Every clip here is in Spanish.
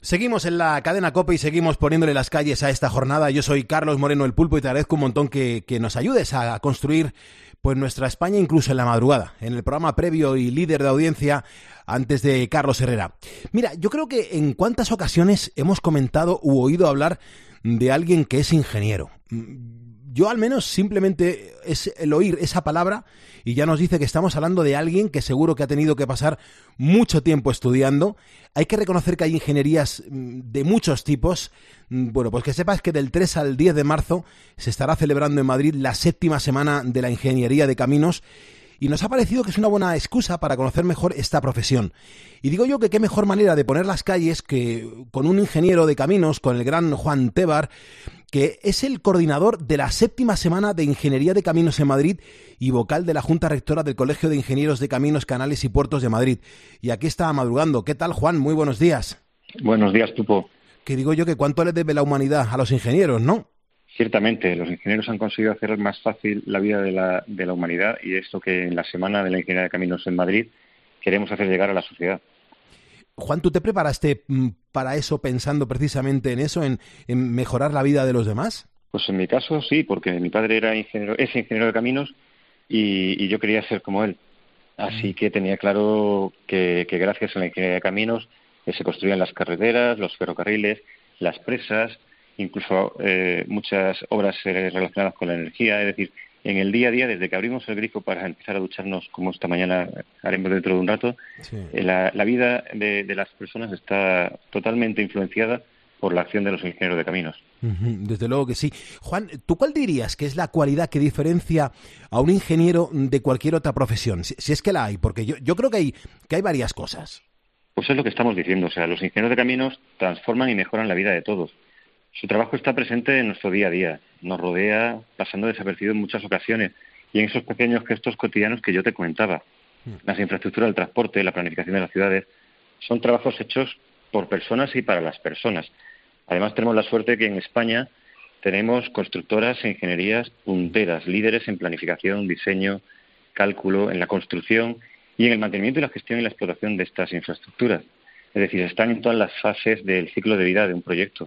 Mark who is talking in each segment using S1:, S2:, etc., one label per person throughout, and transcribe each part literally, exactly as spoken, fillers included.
S1: Seguimos en la cadena COPE y seguimos poniéndole las calles a esta jornada. Yo soy Carlos Moreno el Pulpo y te agradezco un montón que, que nos ayudes a construir pues nuestra España incluso en la madrugada, en el programa previo y líder de audiencia antes de Carlos Herrera. Mira, yo creo que en cuántas ocasiones hemos comentado u oído hablar de alguien que es ingeniero. Yo al menos simplemente es el oír esa palabra y ya nos dice que estamos hablando de alguien que seguro que ha tenido que pasar mucho tiempo estudiando. Hay que reconocer que hay ingenierías de muchos tipos. Bueno, pues que sepas que del tres al diez de marzo se estará celebrando en Madrid la séptima semana de la Ingeniería de Caminos y nos ha parecido que es una buena excusa para conocer mejor esta profesión. Y digo yo que qué mejor manera de poner las calles que con un ingeniero de caminos, con el gran Juan Tebar, que es el coordinador de la séptima semana de Ingeniería de Caminos en Madrid y vocal de la Junta Rectora del Colegio de Ingenieros de Caminos, Canales y Puertos de Madrid. Y aquí está madrugando. ¿Qué tal, Juan? Muy buenos días.
S2: Buenos días, Tupo.
S1: Que digo yo que cuánto le debe la humanidad a los ingenieros, ¿no?
S2: Ciertamente, los ingenieros han conseguido hacer más fácil la vida de la, de la humanidad y esto que en la Semana de la Ingeniería de Caminos en Madrid queremos hacer llegar a la sociedad.
S1: Juan, ¿tú te preparaste para eso pensando precisamente en eso, en, en mejorar la vida de los demás?
S2: Pues en mi caso sí, porque mi padre era ingeniero, es ingeniero de caminos y, y yo quería ser como él. Así que tenía claro que, que gracias a la ingeniería de caminos eh, se construían las carreteras, los ferrocarriles, las presas, incluso eh, muchas obras eh, relacionadas con la energía. Es decir, en el día a día, desde que abrimos el grifo para empezar a ducharnos, como esta mañana haremos dentro de un rato, sí. eh, la, la vida de, de las personas está totalmente influenciada por la acción de los ingenieros de caminos.
S1: Desde luego que sí. Juan, ¿tú cuál dirías que es la cualidad que diferencia a un ingeniero de cualquier otra profesión? Si, si es que la hay, porque yo, yo creo que hay, que hay varias cosas.
S2: Pues es lo que estamos diciendo. O sea, los ingenieros de caminos transforman y mejoran la vida de todos. Su trabajo está presente en nuestro día a día, nos rodea pasando desapercibido en muchas ocasiones y en esos pequeños gestos cotidianos que yo te comentaba. Las infraestructuras del transporte, la planificación de las ciudades, son trabajos hechos por personas y para las personas. Además tenemos la suerte que en España tenemos constructoras e ingenierías punteras, líderes en planificación, diseño, cálculo, en la construcción y en el mantenimiento y la gestión y la explotación de estas infraestructuras. Es decir, están en todas las fases del ciclo de vida de un proyecto.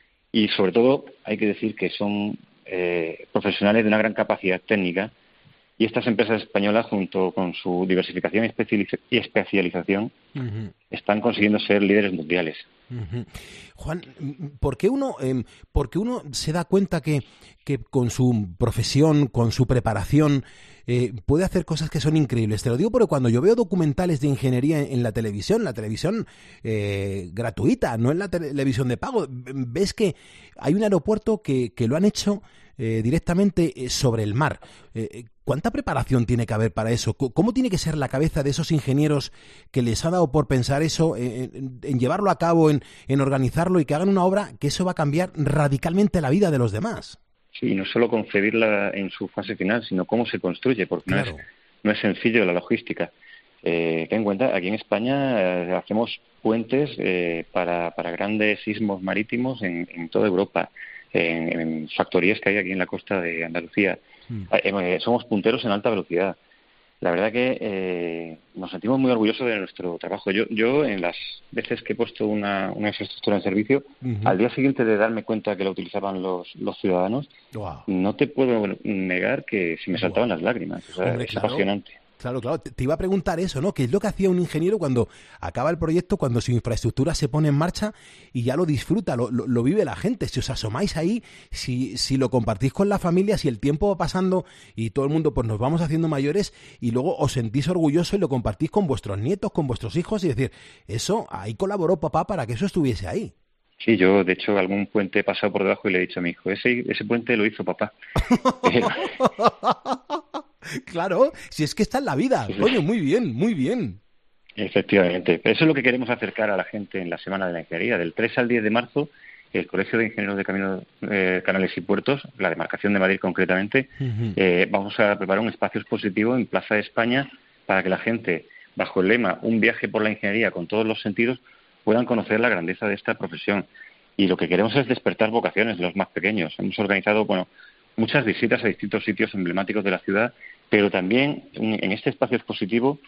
S2: Y sobre todo hay que decir que son eh, profesionales de una gran capacidad técnica y estas empresas españolas, junto con su diversificación y especialización, uh-huh. están consiguiendo ser líderes mundiales.
S1: Uh-huh. Juan, ¿por qué uno, eh, ¿por qué uno se da cuenta que, que con su profesión, con su preparación, eh, puede hacer cosas que son increíbles? Te lo digo porque cuando yo veo documentales de ingeniería en, en la televisión, la televisión eh, gratuita, no en la televisión de pago, ves que hay un aeropuerto que, que lo han hecho eh, directamente sobre el mar. Eh, ¿Cuánta preparación tiene que haber para eso? ¿Cómo tiene que ser la cabeza de esos ingenieros que les ha dado por pensar eso, en, en, en llevarlo a cabo, en, en organizarlo y que hagan una obra que eso va a cambiar radicalmente la vida de los demás?
S2: Sí, no solo concebirla en su fase final, sino cómo se construye, porque claro. no, es, no es sencillo la logística. Eh, ten en cuenta, aquí en España eh, hacemos puentes eh, para, para grandes sismos marítimos en, en toda Europa, en, en factorías que hay aquí en la costa de Andalucía. Mm. Eh, somos punteros en alta velocidad. La verdad que eh, nos sentimos muy orgullosos de nuestro trabajo. Yo, yo en las veces que he puesto una, una infraestructura en servicio, uh-huh. al día siguiente de darme cuenta que la utilizaban los, los ciudadanos, wow. no te puedo negar que se me saltaban wow. las lágrimas. O sea, Hombre, es claro. apasionante.
S1: Claro, claro. Te iba a preguntar eso, ¿no? ¿Qué es lo que hacía un ingeniero cuando acaba el proyecto, cuando su infraestructura se pone en marcha y ya lo disfruta, lo, lo, lo vive la gente? Si os asomáis ahí, si, si lo compartís con la familia, si el tiempo va pasando y todo el mundo pues nos vamos haciendo mayores y luego os sentís orgullosos y lo compartís con vuestros nietos, con vuestros hijos y decir, eso, ahí colaboró papá para que eso estuviese ahí.
S2: Sí, yo de hecho algún puente he pasado por debajo y le he dicho a mi hijo, ese, ese puente lo hizo papá.
S1: Claro, si es que está en la vida. Sí, sí. Coño, muy bien, muy bien.
S2: Efectivamente. Eso es lo que queremos acercar a la gente en la Semana de la Ingeniería. Del tres al diez de marzo, el Colegio de Ingenieros de Caminos, eh, Canales y Puertos, la demarcación de Madrid concretamente, uh-huh. eh, vamos a preparar un espacio expositivo en Plaza de España para que la gente, bajo el lema Un viaje por la ingeniería con todos los sentidos, puedan conocer la grandeza de esta profesión. Y lo que queremos es despertar vocaciones de los más pequeños. Hemos organizado, bueno, muchas visitas a distintos sitios emblemáticos de la ciudad, pero también en este espacio expositivo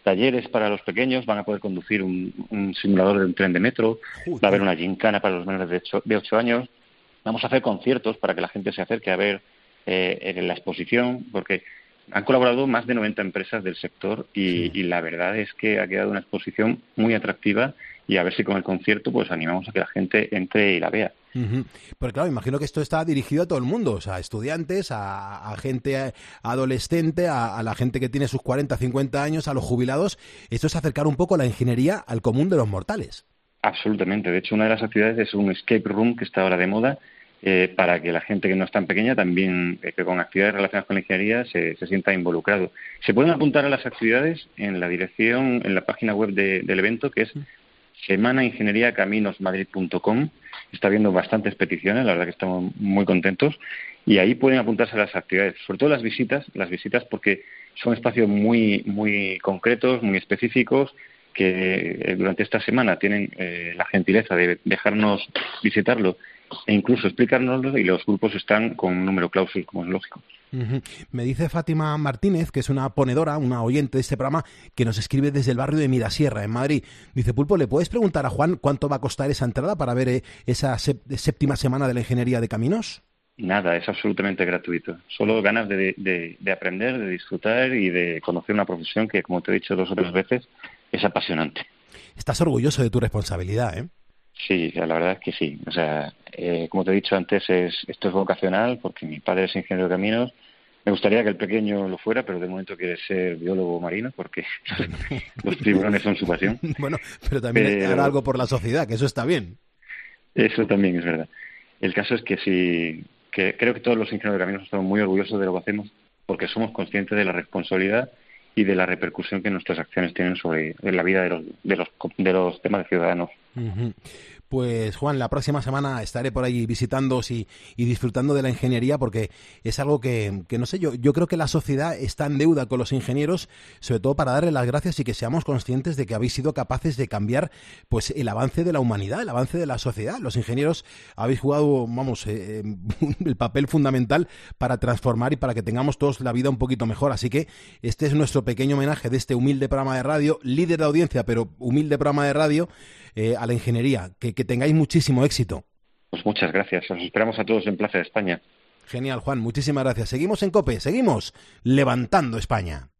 S2: talleres para los pequeños, van a poder conducir un, un simulador de un tren de metro, va a haber una gincana para los menores de ocho, de ocho años, vamos a hacer conciertos para que la gente se acerque a ver eh, en la exposición, porque han colaborado más de noventa empresas del sector y, sí. y la verdad es que ha quedado una exposición muy atractiva y a ver si con el concierto pues animamos a que la gente entre y la vea.
S1: Uh-huh. Pero claro, imagino que esto está dirigido a todo el mundo, o sea, a estudiantes, a, a gente adolescente, a, a la gente que tiene sus cuarenta, cincuenta años, a los jubilados. Esto es acercar un poco la ingeniería al común de los mortales.
S2: Absolutamente. De hecho, una de las actividades es un escape room que está ahora de moda, eh, para que la gente que no es tan pequeña también, eh, que con actividades relacionadas con la ingeniería, se, se sienta involucrado. Se pueden apuntar a las actividades en la dirección, en la página web de, del evento, que es semana ingeniería caminos madrid punto com. Está habiendo bastantes peticiones, la verdad que estamos muy contentos, y ahí pueden apuntarse a las actividades, sobre todo las visitas, las visitas porque son espacios muy muy concretos, muy específicos, que eh, durante esta semana tienen eh, la gentileza de dejarnos visitarlo e incluso explicárnoslo, y los grupos están con un número clausus, como es lógico.
S1: Uh-huh. Me dice Fátima Martínez, que es una ponedora, una oyente de este programa, que nos escribe desde el barrio de Mirasierra, en Madrid. Dice, Pulpo, ¿le puedes preguntar a Juan cuánto va a costar esa entrada para ver eh, esa séptima semana de la ingeniería de caminos?
S2: Nada, es absolutamente gratuito. Solo ganas de, de, de aprender, de disfrutar y de conocer una profesión que, como te he dicho dos o tres veces, es apasionante.
S1: Estás orgulloso de tu responsabilidad, ¿eh?
S2: Sí, la verdad es que sí. O sea, eh, como te he dicho antes, es, esto es vocacional porque mi padre es ingeniero de caminos. Me gustaría que el pequeño lo fuera, pero de momento quiere ser biólogo marino porque los tiburones son su pasión.
S1: Bueno, pero también pero... hará algo por la sociedad, que eso está bien.
S2: Eso también es verdad. El caso es que sí, que creo que todos los ingenieros de caminos estamos muy orgullosos de lo que hacemos porque somos conscientes de la responsabilidad y de la repercusión que nuestras acciones tienen sobre la vida de los de los, de los temas de ciudadanos.
S1: Uh-huh. Pues Juan, la próxima semana estaré por ahí visitándoos y, y disfrutando de la ingeniería, porque es algo que, que no sé, yo, yo creo que la sociedad está en deuda con los ingenieros, sobre todo para darle las gracias y que seamos conscientes de que habéis sido capaces de cambiar pues el avance de la humanidad, el avance de la sociedad. Los ingenieros habéis jugado, vamos, eh, el papel fundamental para transformar y para que tengamos todos la vida un poquito mejor. Así que este es nuestro pequeño homenaje de este humilde programa de radio, líder de audiencia, pero humilde programa de radio, eh, a la ingeniería. Que, que tengáis muchísimo éxito.
S2: Pues muchas gracias. Os esperamos a todos en Plaza de España.
S1: Genial, Juan. Muchísimas gracias. Seguimos en COPE. Seguimos levantando España.